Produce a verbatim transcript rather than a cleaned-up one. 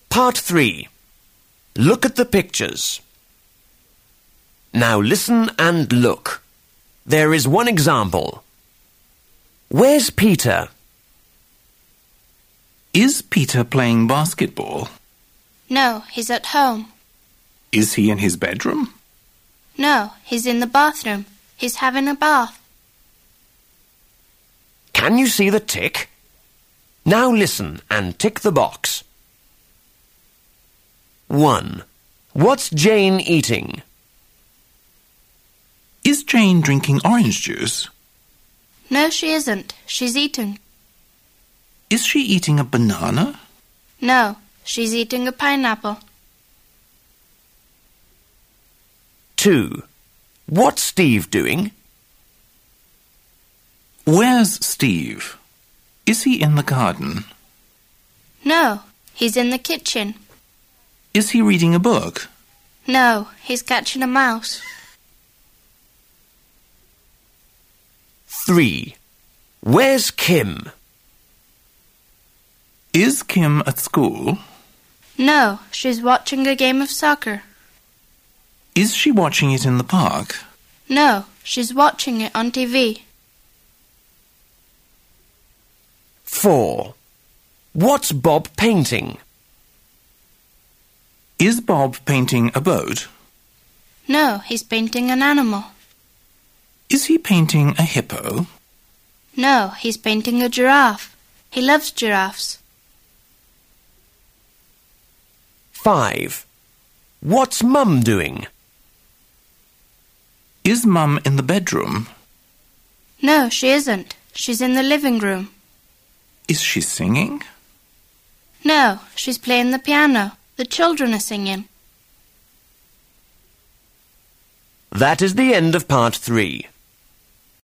Part three. Look at the pictures. Now listen and look. There is one example. Where's Peter? Is Peter playing basketball? No, he's at home. Is he in his bedroom? No, he's in the bathroom. He's having a bath. Can you see the tick? Now listen and tick the box. one. What's Jane eating? Is Jane drinking orange juice? No, she isn't. She's eating. Is she eating a banana? No, she's eating a pineapple. two. What's Steve doing? Where's Steve? Is he in the garden? No, he's in the kitchen. Is he reading a book? No, he's catching a mouse. three. Where's Kim? Is Kim at school? No, she's watching a game of soccer. Is she watching it in the park? No, she's watching it on T V. four. What's Bob painting? Is Bob painting a boat? No, he's painting an animal. Is he painting a hippo? No, he's painting a giraffe. He loves giraffes. five. What's Mum doing? Is Mum in the bedroom? No, she isn't. She's in the living room. Is she singing? No, she's playing the piano. The children are singing. That is the end of part three.